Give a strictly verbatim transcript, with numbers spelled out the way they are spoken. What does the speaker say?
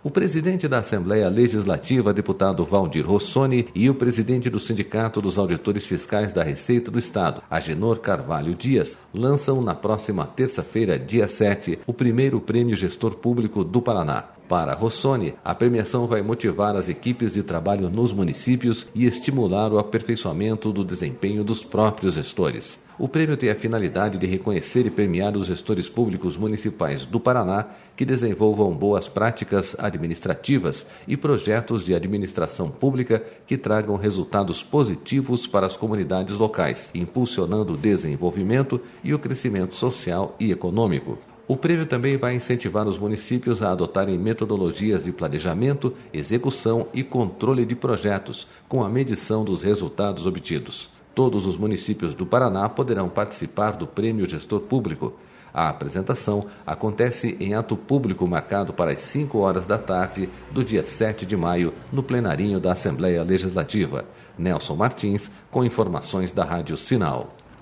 O presidente da Assembleia Legislativa, deputado Valdir Rossoni, e o presidente do Sindicato dos Auditores Fiscais da Receita do Estado, Agenor Carvalho Dias, lançam na próxima terça-feira, dia sete, o primeiro Prêmio Gestor Público do Paraná. Para Rossoni, a premiação vai motivar as equipes de trabalho nos municípios e estimular o aperfeiçoamento do desempenho dos próprios gestores. O prêmio tem a finalidade de reconhecer e premiar os gestores públicos municipais do Paraná que desenvolvam boas práticas administrativas e projetos de administração pública que tragam resultados positivos para as comunidades locais, impulsionando o desenvolvimento e o crescimento social e econômico. O prêmio também vai incentivar os municípios a adotarem metodologias de planejamento, execução e controle de projetos, com a medição dos resultados obtidos. Todos os municípios do Paraná poderão participar do Prêmio Gestor Público. A apresentação acontece em ato público marcado para as cinco horas da tarde do dia sete de maio, no plenarinho da Assembleia Legislativa. Nelson Martins, com informações da Rádio Sinal.